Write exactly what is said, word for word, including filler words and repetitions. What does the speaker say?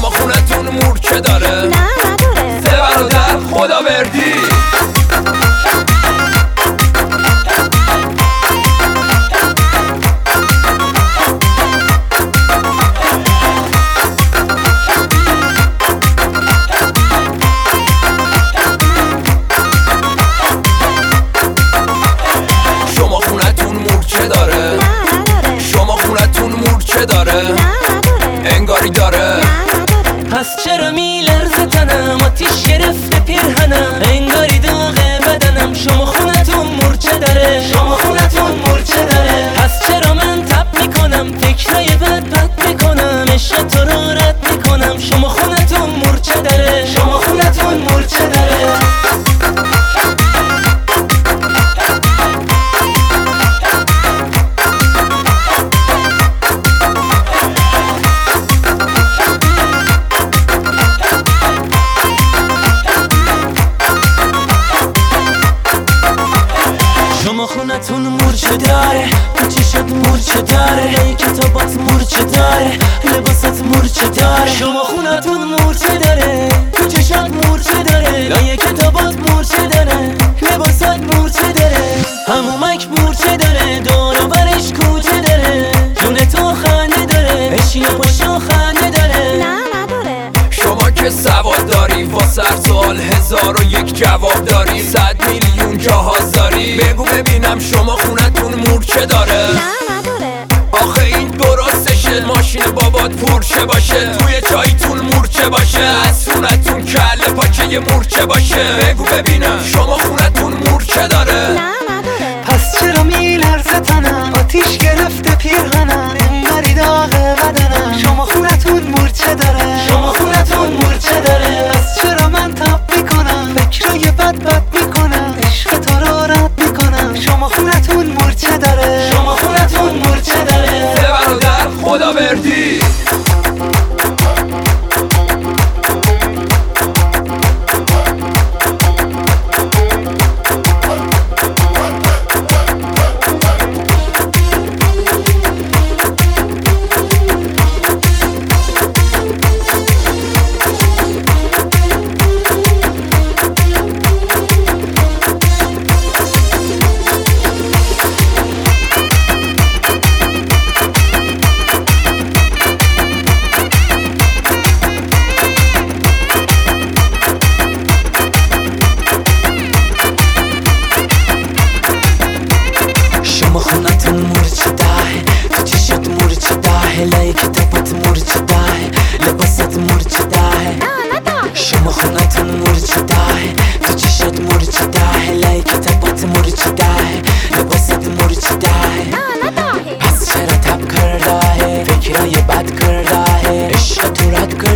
شما خونتون مورچه داره؟ نه نداره. سه برادر خداوردی. شما خونتون مورچه داره؟ نه نداره. شما خونتون مورچه داره؟ نه نداره. انگاری داره. نه نداره. پس چرا میلرزه تنم، آتیش گرفته پیرهنم، انگاری داغه بدنم. شما خونتون مورچه داره، شما خونتون مورچه داره. پس چرا من تب میکنم، فکرای بد بد میکنم، عشق تو رو رد میکنم. شما خونتون مورچه داره، شما خونتون مورچه داره. شما خونتون مورچه داره، تو چشات مورچه داره، ای کتابات مورچه داره، لباسات مورچه داره. شما خونتون مورچه داره، تو چشات مورچه داره، لای کتابات مورچه داره، لباسات مورچه داره. همومک مورچه داره، دور و برش کوچه داره، جون تو خنده داره، بشین و پاشو خنده داره. نه نداره. شما که سواد داری، واسه هر سوال هزار و یک جواب داری، صد میلیون جاهاز داری. بگو ببینم شما خونتون مورچه داره؟ نه نداره. آخه این درستشه، ماشین بابات پورچه باشه، توی چایتون مورچه باشه، از خونتون کله پاچه یه مورچه باشه. بگو ببینم شما خونتون مورچه داره؟ نه نداره. پس چرا میلرزه تنم، آتیش گرفته پیرهنم، انگاری داغه بدنم. شما خونتون مورچه داره، شما خونتون مورچه داره. پس چرا من تب میکنم، فکرای بد بد میکنم، عشق تو رو رد میکنم. شما خونتون مورچه داره، شما خونتون مورچه داره. سه برادر خداوردی. شما خونتون مورچه داره، تو چشات مورچه داره، لای کتابات مورچه داره، لباسات مورچه داره. شما خونتون مورچه داره، تو چشات مورچه داره، لای کتابات مورچه داره، لباسات مورچه داره. پس چرا تب کرده، فکرای بد کرده، عشق تو رد کرده.